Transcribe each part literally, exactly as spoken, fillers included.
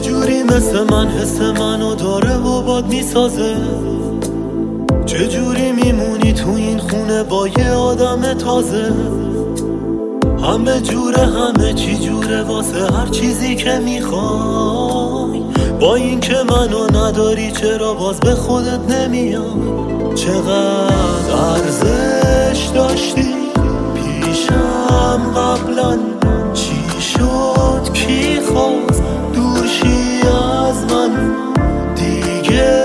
چجوری مثل من حس منو داره و باد میسازه؟ چجوری میمونی تو این خونه با یه آدم تازه؟ همه جوره همه چی جوره واسه هر چیزی که میخوای. با این که منو نداری چرا باز به خودت نمیای؟ چقدر ارزش داشتی پیشم قبلا، چی شد کی خواست دور شی از من؟ دیگه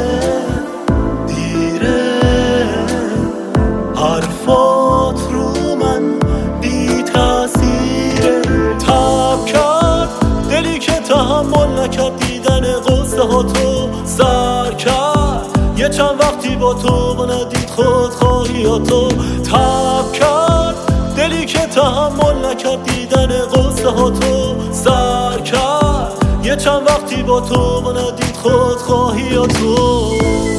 دیره حرفات رو من بی تأثیره. تب کرد دلی که تحمل نکرد دیدن قصه ها تو سر کرد. یه چند وقتی با تو و ندید خودخواهیاتو. تب کرد دلی که تحمل نکرد دیدن قصه ها تو سر کرد. یه چند وقتی با تو و ندید خودخواهیاتو.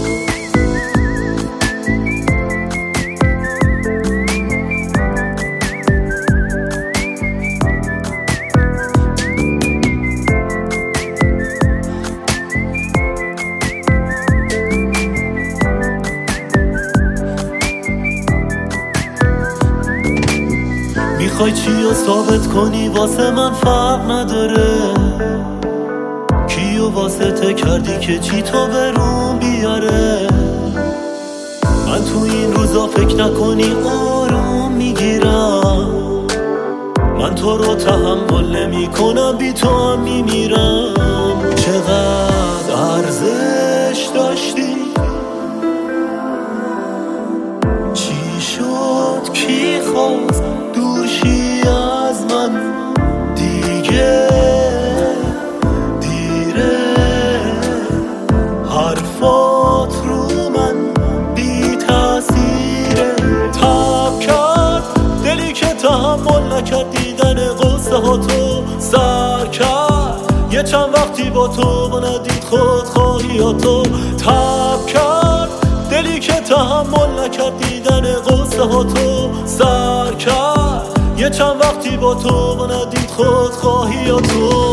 میخوای چیو ثابت کنی واسه من فرق نداره. کیو واسه ته کردی که چی تو برون بیاره؟ من تو این روزا فکر نکنی آروم میگیرم. من تو رو تحمل نمی کنم بی تو هم میمیرم. چقدر ارزش داشتی چی شد کی خواست دور شی از من؟ دیگه دیره حرفات رو من بی تأثیره. تب کرد دلی که تحمل نکرد دیدن قصه ها تو سر کرد. یه چند وقتی با تو و ندید خودخواهیاتو. تب کرد دلی که تحمل نکرد دیدن قصه ها تو سر کرد. یه چند وقتی با تو و ندید خودخواهیاتو.